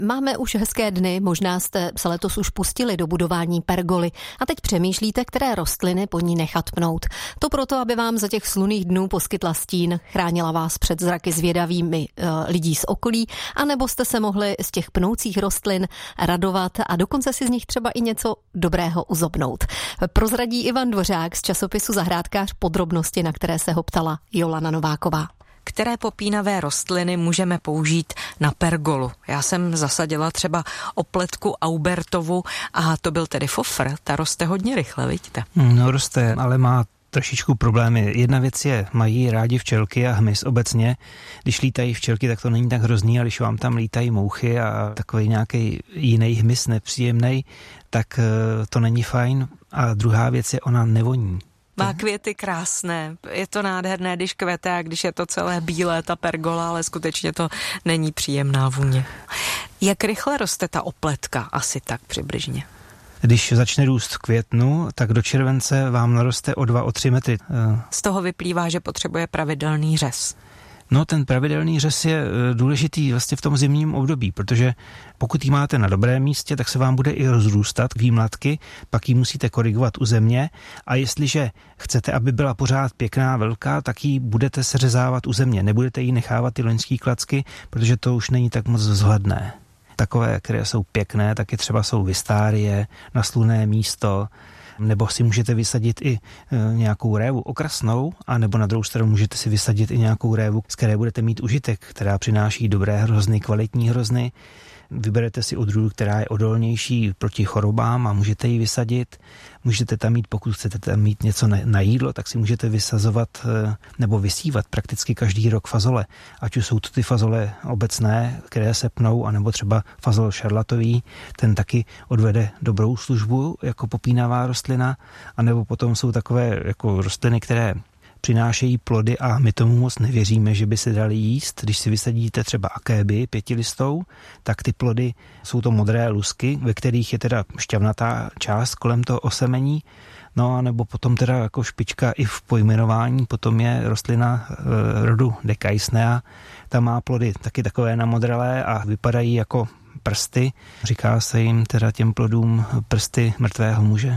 Máme už hezké dny, možná jste se letos už pustili do budování pergoly a teď přemýšlíte, které rostliny pod ní nechat pnout. To proto, aby vám za těch slunných dnů poskytla stín, chránila vás před zraky zvědavými lidí z okolí, anebo jste se mohli z těch pnoucích rostlin radovat a dokonce si z nich třeba i něco dobrého uzobnout. Prozradí Ivan Dvořák z časopisu Zahrádkář podrobnosti, na které se ho ptala Jolana Nováková. Které popínavé rostliny můžeme použít na pergolu? Já jsem zasadila třeba opletku Aubertovu a to byl tedy fofr, ta roste hodně rychle, vidíte? No roste, ale má trošičku problémy. Jedna věc je, mají rádi včelky a hmyz obecně. Když lítají včelky, tak to není tak hrozný, ale když vám tam lítají mouchy a takový nějaký jiný hmyz nepříjemný, tak to není fajn. A druhá věc je, ona nevoní. Má květy krásné, je to nádherné, když kvete a když je to celé bílé, ta pergola, ale skutečně to není příjemná vůně. Jak rychle roste ta opletka? Asi tak přibližně. Když začne růst v květnu, tak do července vám naroste o 2-3 metry. Z toho vyplývá, že potřebuje pravidelný řez. No, ten pravidelný řez je důležitý vlastně v tom zimním období, protože pokud ji máte na dobrém místě, tak se vám bude i rozrůstat výmlatky, pak ji musíte korigovat u země a jestliže chcete, aby byla pořád pěkná, velká, tak ji budete seřezávat u země. Nebudete jí nechávat ty loňský klacky, protože to už není tak moc vzhledné. Takové, které jsou pěkné, taky třeba jsou vistárie na slunné místo, nebo si můžete vysadit i nějakou révu okrasnou, a nebo na druhou stranu můžete si vysadit i nějakou révu, z které budete mít užitek, která přináší dobré hrozny, kvalitní hrozny. Vyberete si odrůdu, která je odolnější proti chorobám a můžete ji vysadit. Můžete tam mít, pokud chcete tam mít něco na jídlo, tak si můžete vysazovat nebo vysívat prakticky každý rok fazole. Ať už jsou to ty fazole obecné, které se pnou, anebo třeba fazol šarlatový, ten taky odvede dobrou službu jako popínavá rostlina, anebo potom jsou takové jako rostliny, které přinášejí plody a my tomu moc nevěříme, že by se dali jíst. Když si vysadíte třeba akéby pětilistou, tak ty plody jsou to modré lusky, ve kterých je teda šťavnatá část kolem toho osemení. No a nebo potom teda jako špička i v pojmenování, potom je rostlina rodu Decaisnea. Ta má plody taky takové namodralé a vypadají jako prsty. Říká se jim teda těm plodům prsty mrtvého muže.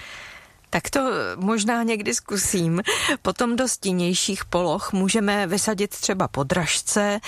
Tak to možná někdy zkusím. Potom do stinnějších poloh můžeme vysadit třeba podražce,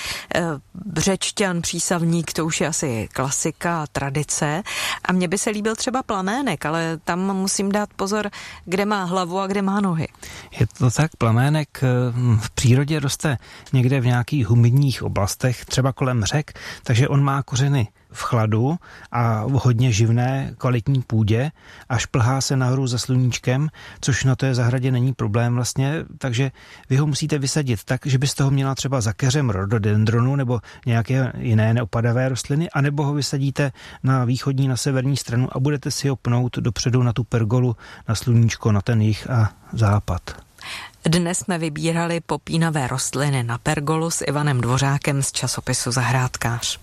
břečťan, přísavník, to už je asi klasika, tradice. A mně by se líbil třeba plamének, ale tam musím dát pozor, kde má hlavu a kde má nohy. Je to tak, plamének v přírodě roste někde v nějakých humidních oblastech, třeba kolem řek, takže on má kořeny v chladu a v hodně živné kvalitní půdě a šplhá se nahoru za sluníčkem, což na té zahradě není problém vlastně, takže vy ho musíte vysadit tak, že byste ho měla třeba za keřem rhododendronu nebo nějaké jiné neopadavé rostliny, anebo ho vysadíte na východní, na severní stranu a budete si ho pnout dopředu na tu pergolu, na sluníčko, na ten jih a západ. Dnes jsme vybírali popínavé rostliny na pergolu s Ivanem Dvořákem z časopisu Zahrádkář.